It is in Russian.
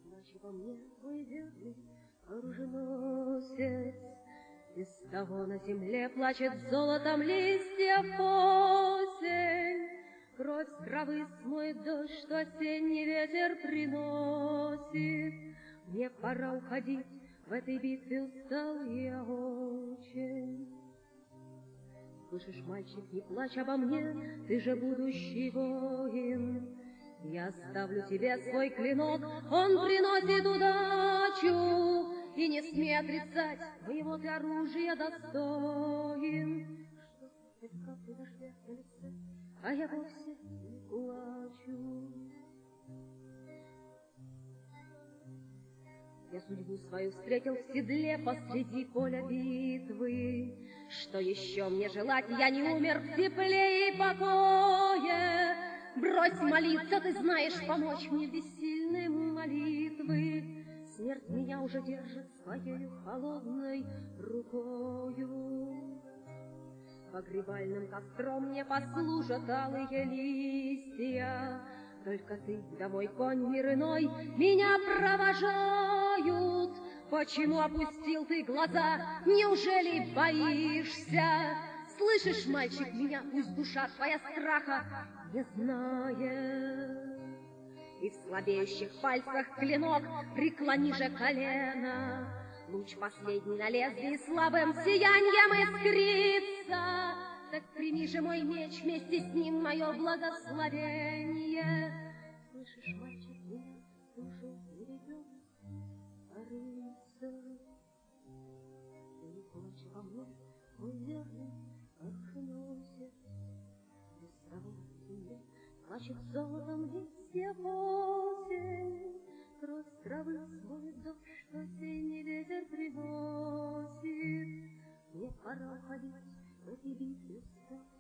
Плачь обо мне, мой верный оруженосец. Без того на земле плачет золотом листьев осень. Кровь с травы смоет дождь, что осенний ветер приносит. Мне пора уходить, в этой битве устал я очень. Слышишь, мальчик, не плачь обо мне, ты же будущий воин. Я оставлю тебе свой клинок, он приносит удачу. И не смей отрицать, моего ты оружия достоин. Что это капли дождя на лице, а я вовсе не плачу. Я судьбу свою встретил в седле посреди поля битвы. Что еще мне желать? Я не умер в тепле и покое. Брось молиться, ты знаешь, помочь мне бессильны молитвы. Смерть меня уже держит своей холодной рукою. Погребальным костром мне послужат алые листья. Только ты, да мой конь мир иной, меня провожают. Почему опустил ты глаза? Неужели боишься? Слышишь, мальчик, меня, пусть душа твоя страха не знает. И в слабеющих пальцах клинок, преклони же колено. Луч последний на лезвии слабым сиянием искрится. Так прими же мой меч, вместе с ним мое благословение. Слышишь, мальчик, меня уже не ведет, а рыцарь. Ты не плачь обо мне, мой верный оруженосец. Без того на земле плачет золотом листья осень. Кровь с травы смоет дождь, что осенний ветер приносит. Мне пора уходить, в этой битве устал